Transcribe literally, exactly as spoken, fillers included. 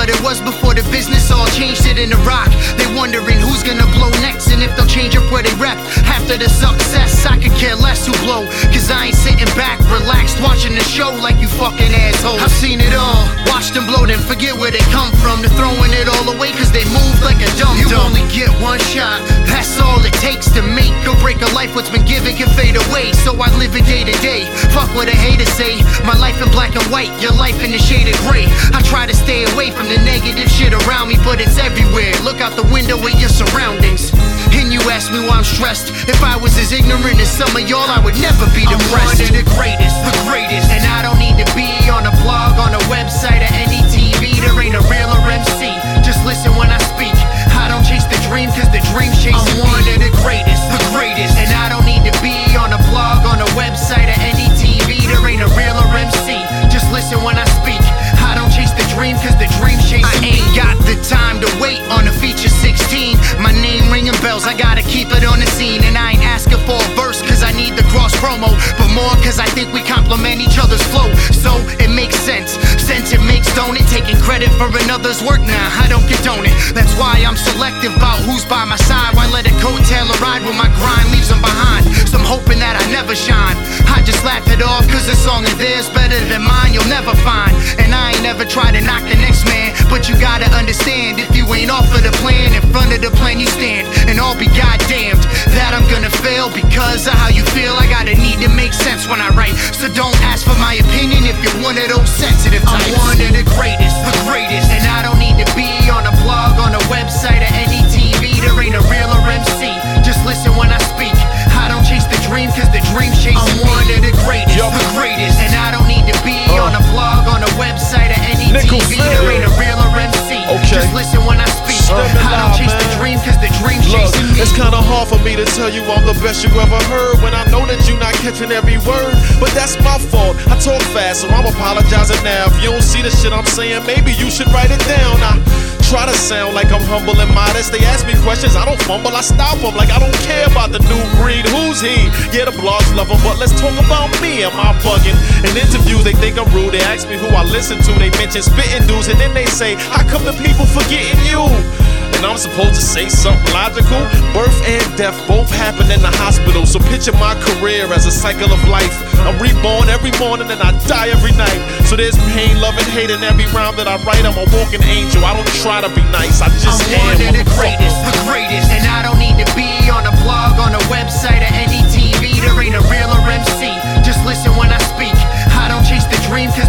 what it was before the business all changed it into rock. They wondering who's gonna blow next and if they'll change up where they rep. After the success, I could care less who blow, cause I ain't sitting back, relaxed, watching the show like you fucking assholes. I've seen it all, watched them blow, then forget where they come from. They're throwing it all away cause they move like a dumb You dumb. Only get one shot, that's all it takes to make or break a life. What's been given can fade away, so I live it day to day. Fuck what a hater say, my life in black and white, your life in the shade of gray. I try to stay away from the negative shit around me, but it's everywhere. Look out the window at your surroundings, and you ask me why I'm stressed. If I was as ignorant as some of y'all, I would never be depressed. I'm one of the greatest, the greatest, and I don't need to be on a blog, on a website, or any T V. There ain't a realer M C, just listen when I speak. I don't chase the dream, cause the dream's chasing me. I'm one of the greatest, the greatest, and I don't need to be on a blog, on a website, or any T V. There ain't a realer M C, just listen when I speak. I don't chase the dream, cause the dream's chasing me. I ain't got the time to wait on a feature sixteen. My name ringing bells, I gotta keep it on the scene. And I ain't asking for a verse cause I need the cross promo, but more cause I think we complement each other's flow. So it makes sense, sense it makes, don't it? Taking credit for another's work, nah, I don't condone it. That's why I'm selective about who's by my side. Why let a coattail ride when my grind leaves them behind? So I'm hoping that I never shine. I just laugh it off cause a song of theirs better than mine you'll never find. And I ain't never try to knock the next man, but you gotta understand, if you ain't off of the plan, in front of the plan you stand. And I'll be goddamned that I'm gonna fail because of how you feel. I gotta need to make sense when I write, so don't ask for my opinion if you're one of those sensitive types. I'm one of the greatest, the greatest, and I don't need to be on a blog, on a website, or any T V. There ain't a realer M C, just listen when I speak. I don't chase the dream cause the dream's chasing me. I'm one of the greatest, Yo. the greatest, and I don't need to be uh. on a blog, on a website, or any Nickel T V. Fair. There ain't a realer M C, okay. Just listen when I speak. Uh, I don't chase the dream cause the dream's Look, chasing me. It's kinda hard for me to tell you I'm the best you ever heard when I know that you not catching every word, but that's my fault. I talk fast, so I'm apologizing now. If you don't see the shit I'm saying, maybe you should write it down. I try to sound like I'm humble and modest. They ask me questions, I don't fumble, I stop them like I don't care about the new breed. Who's he? Yeah, the blogs love him, but let's talk about me. Am I bugging? In interviews, they think I'm rude. They ask me who I listen to. They mention spitting dudes, and then they say, how come the people forgetting you? And I'm supposed to say something logical. Birth and death both happen in the hospital, so picture my career as a cycle of life. I'm reborn every morning and I die every night. So there's pain, love, and hate in every rhyme that I write. I'm a walking angel, I don't try to be nice, I just I'm am. one of the greatest, the greatest, and I don't need to be on a blog, on a website, or any T V. There ain't a realer M C, just listen when I speak. I don't chase the dream cause